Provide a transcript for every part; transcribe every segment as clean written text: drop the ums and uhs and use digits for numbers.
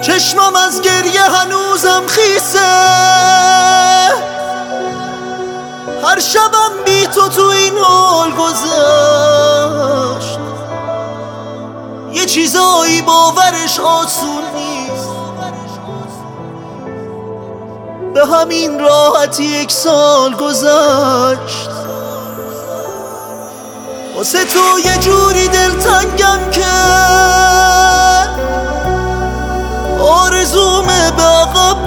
چشمم از گریه هنوزم خیسه، هر شبم بی تو این حال گذشت. یه چیزایی باورش آسون نیست، به همین راحتی 1 سال گذشت. واسه تو یه جوری دلتنگم که آرزومه به عقب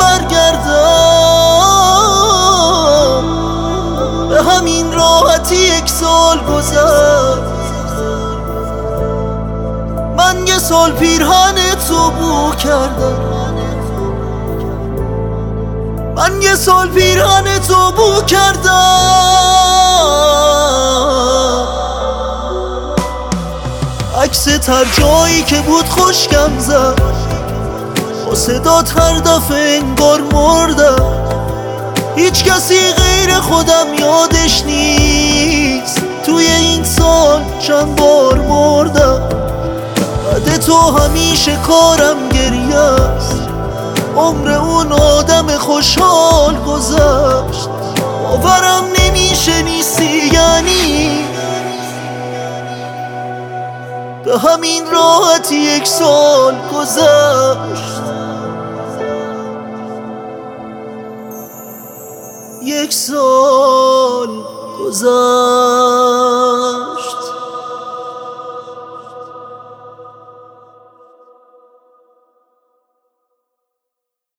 برگردم، به همین راحتی 1 سال گذشت. من 1 سال پیرهن تو بو کردم، من 1 سال پیرهن تو بو کردم. عکست هر جایی که بود خوشگم زد، با صدات هر دفعه انگار مردم. هیچ کسی غیر خودم یادش نیست، توی این سال چند بار مردم. بعد تو همیشه کارم گریه است، عمر اون آدم خوشحال گذشت. باورم نمیشه نیستی، یعنی به همین راحتی 1 سال گذشت. 1 سال گذشت.